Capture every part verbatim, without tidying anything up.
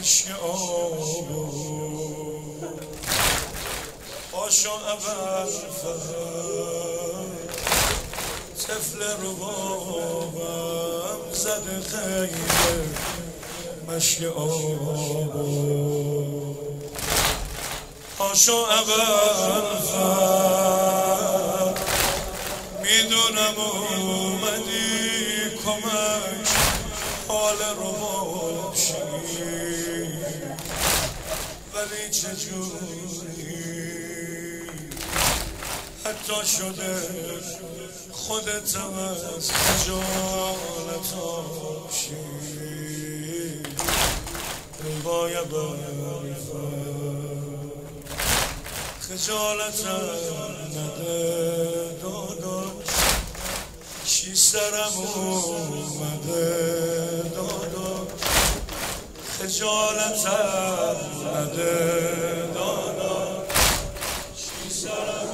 مشک آب پاشو اول طفل ربابم زده خیره مشک آب پاشو اول میدونم اومدی کمک حال رباب شی ولی چجوری حتی شده خودت هم از خجالت آبشی روای برفت خجالتم نده داداش چی سرم اومده داداش خجالتم نده داداش چی سرم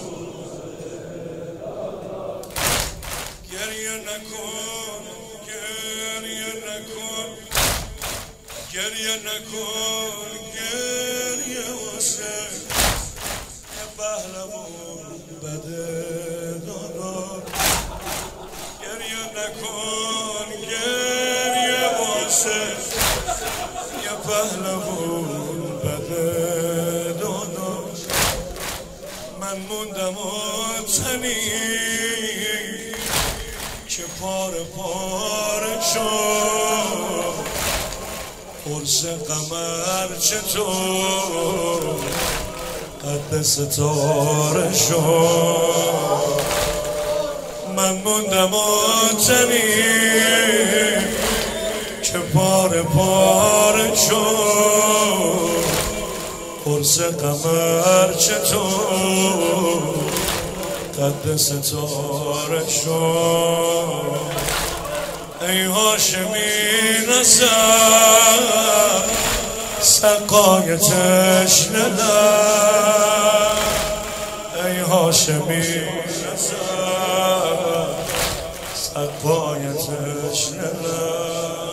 گریه نکن گریه نکن گریه نکن گریه واسه یه پهلوان بده داداش گریه نکن گریه واسه یه پهلوان بده داداش من موندم و تنی که پاره پاره شد قرص قمر چطور قد ستاره شد من موندم و تنی که پاره پاره شد قرص قمر چطور قد ستاره شد ای هاشمی نسر سقای تشنه در ای هاشمی نسر سقای تشنه در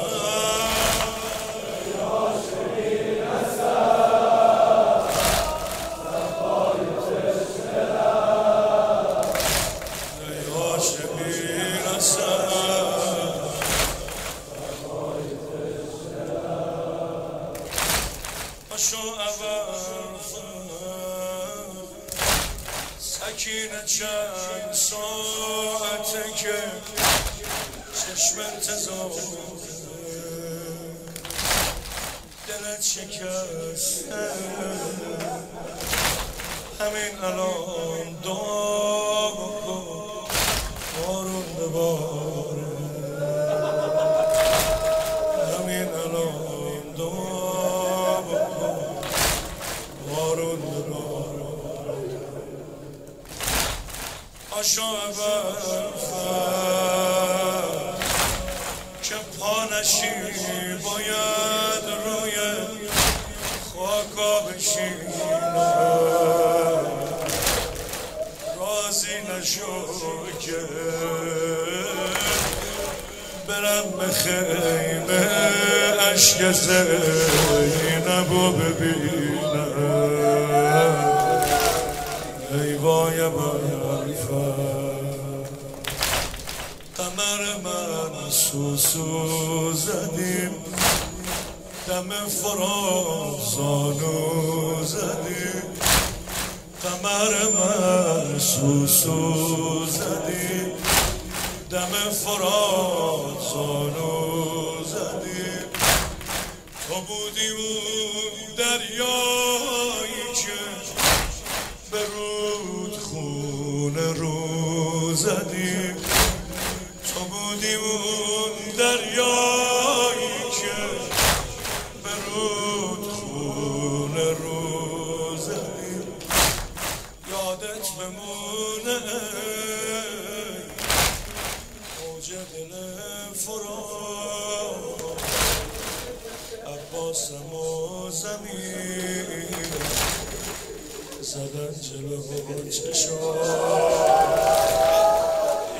پاشو اول سکینه چند ساعته که چشم انتظاره دلت شکسته همین الان دعا بکن بارون بباره همین الان دعا بکن بارون بباره پاشو اول که پانشی باید روی خاکا بشینه رازی نشو که برم به خیمه عشق زینبو ببینم ای وای برفت قمر من سوسو زدیم دم فرازانو زدیم قمر من سوسو زدیم دم فرازانو زدیم تو بودی اون دریایی که به رود خون رو زدیم تو بودی اون دریایی که به رود خون رو زدیم یادت بمونه موج دل فرات عباسم و زمین زدن جلو چشم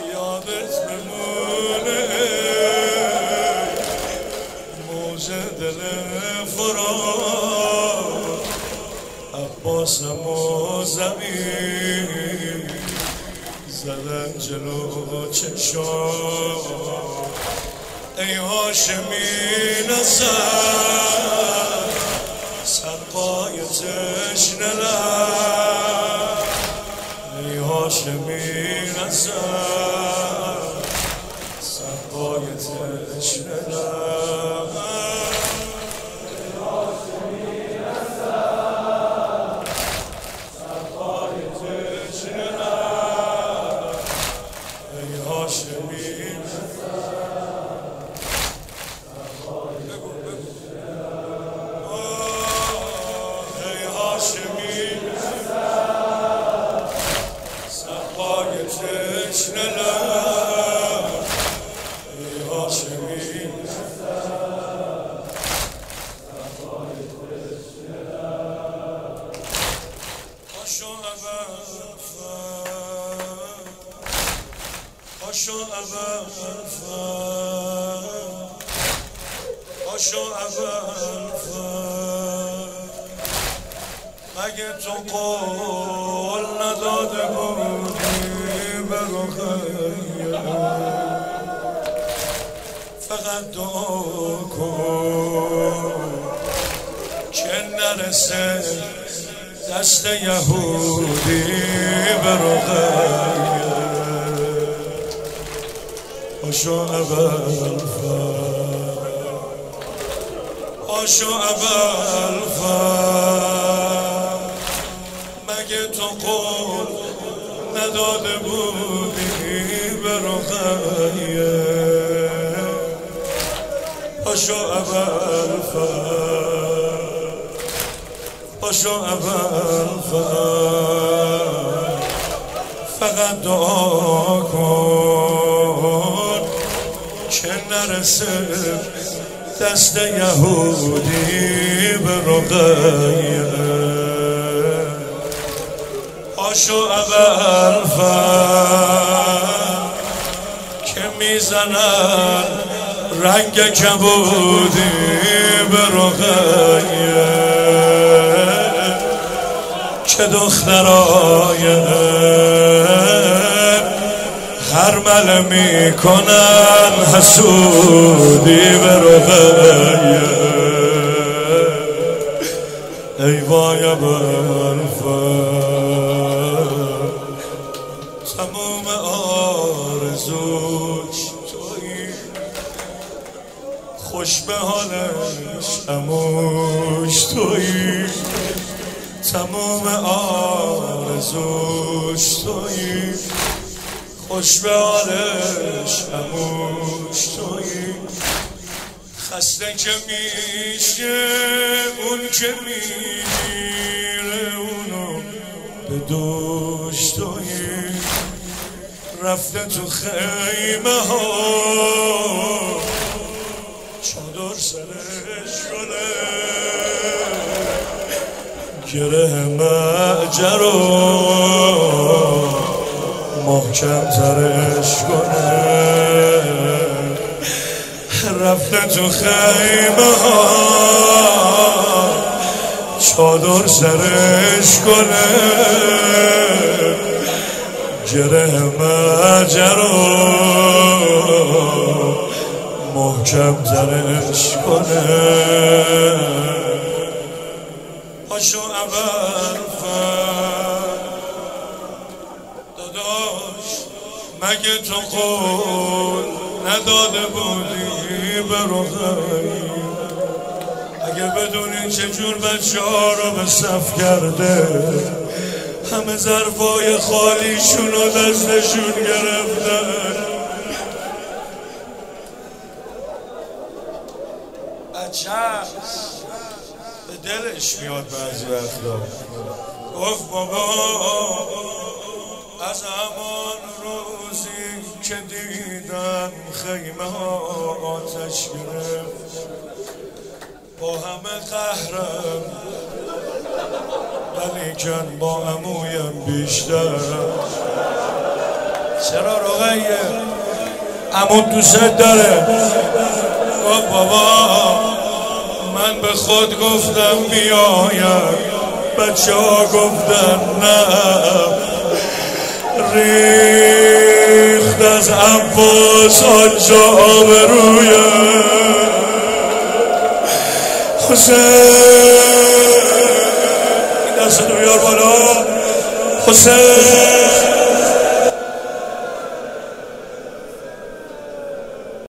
یادت بمونه موج دل دل فرات عباسم و زمین زدن جلو چشام ای هاشمی نزد سرقای تشنه لب ای هاشمی نزد سرقای تشنه لب ای هاشمی نزد سرقای تشنه لب ای هاشمی تشنه لب ای هاشمی پاشو اول پاشو اول پاشو اول مگه تو قول نداده بودی فقط دعا کن که نرسه دست یهودی به رقیه پاشو اول پاشو اول مگه تو قول نداده بودی به رقیه پاشو اول پاشو اول فقط دعا کن که نرسه دست یهودی به رقیه پاشو اول که میزنن رنگ کبودی به رقیه که دخترای هرمل میکنن حسودی به رقیه ای وای تموم آرزوش تویی خوش به حالش اموش تویی تموم آرزوش تویی خوش به حالش اموش تویی خسته که میشه اون که میگیره اونو به دوش تویی رفته تو خیمه ها چادر سرش شده گره معجر محکم ترش کنه رفته تو خیمه ها چادر سرش کنه گره معجر محکم ترش کنه پاشو اول داداش مگه تو قول نداده بودی به رقیه اگه بدونی چجور بچه ها رو به صف کرده همه ظرفای خالیشون رو دستشون گرفتن بچه به دلش میاد بعضی وقتا گفت بابا از همان روزی که دیدم خیمه ها آتش گرفت با همه قهرم ولیکن با عمویم بیشتر چرا رقیه عمو دوست داره گفت بابا من به خود گفتم بیایم، بچه ها گفتن نه. ریخت از عباس آنجا آبرویم. حسین این دستتو بیار بالا. حسین